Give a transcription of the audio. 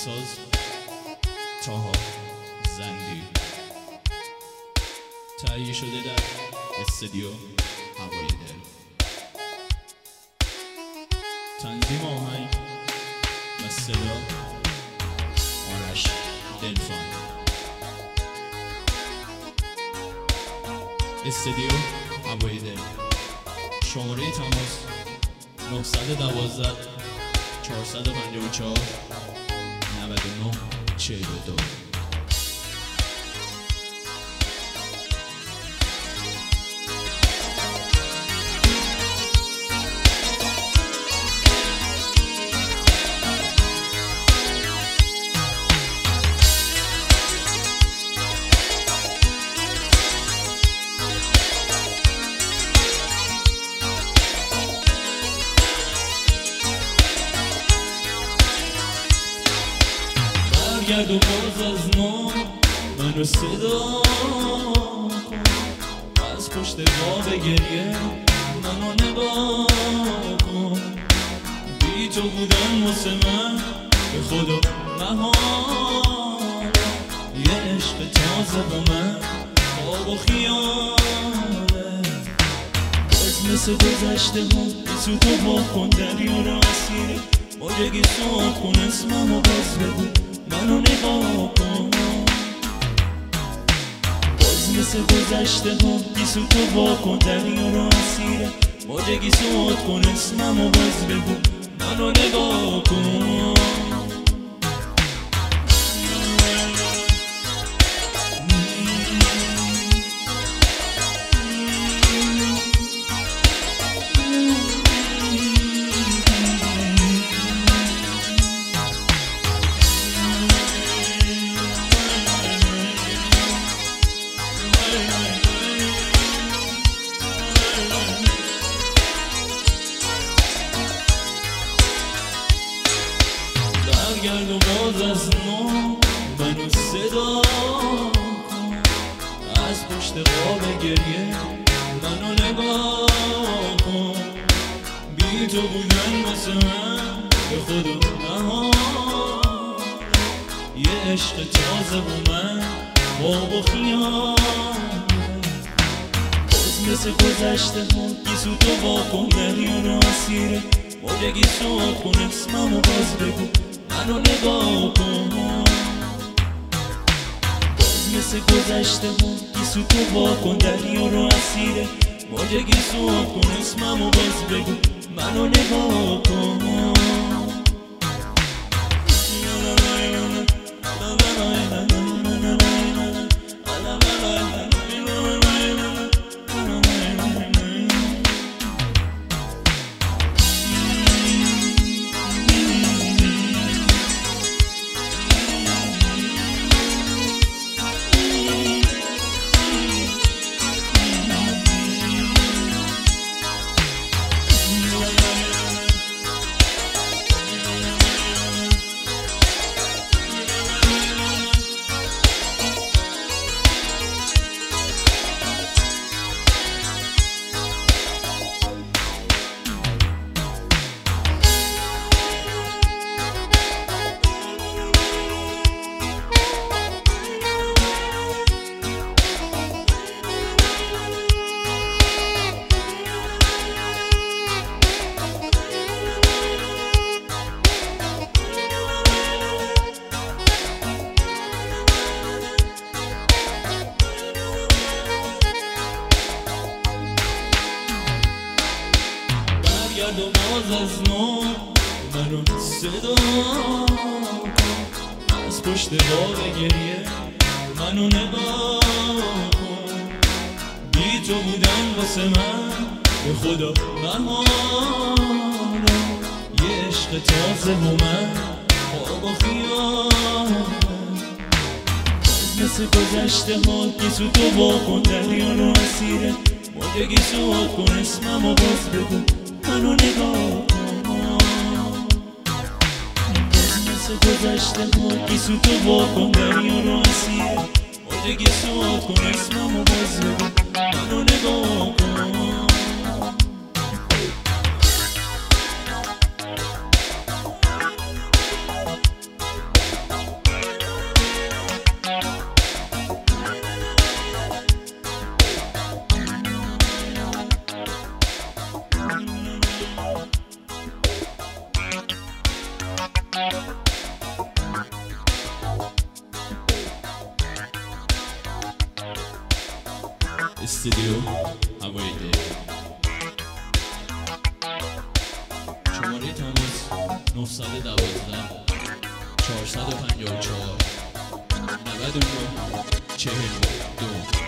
آهنگساز طاها زندی، تهیه شده در استودیو هوای دل. تنظیم آهنگ و صدا آرش دلفان. استودیو هوای دل. شماره تماس 912 454 99 42. برگرد و باز از نو منو صدا کن، از پشت باب گریه منو نگاه کن. بی تو بودن واسه من به خدا محاله، یه عشق تازه با من خواب و خیاله. باز مثل گذشته ها بسو تو با کن، دریا رو اسیره موجگی سواد کن، اسممو باز بگو منو نگاه کن. باز مثل گذشته ها بیسو تو با کن، دریا رو اسیره موجگی سواد کن، اسممو باز بگو منو نگاه کن. برگرد و باز از نو منو صدا کن، از پشت قاب گریه منو نگاه کن. بی تو بودن واسه من به خدا محاله، یه عشق تازه با من خواب و خیاله. باز مثل گذشته ها بیسو تو با کن، دریا رو اسیره موجگی سواد کن، اسممو باز بگو منو نگاه کن. باز مثل گذشته ها بیسو تو با کن، دریا رو اسیره موجگی سواد کن، اسممو باز بگو منو نگاه کن. برگرد و باز از نو منو صدا کن، از پشت باب گریه منو نگاه کن. بی تو بودن واسه من به خدا محاله، یه عشق تازه با من خواب و خیاله. باز مثل گذشته ها بیسو تو با کن، دریا رو اسیره موجگی سواد کن، اسممو باز بگو منو نگاه کن. باز مثل گذشته ها بیسو تو با کن، دریا رو اسیره موجگی سواد کن، اسممو باز بگو منو نگاه کن. استودیو هوای دل. شماره تماس 912 454 99 42.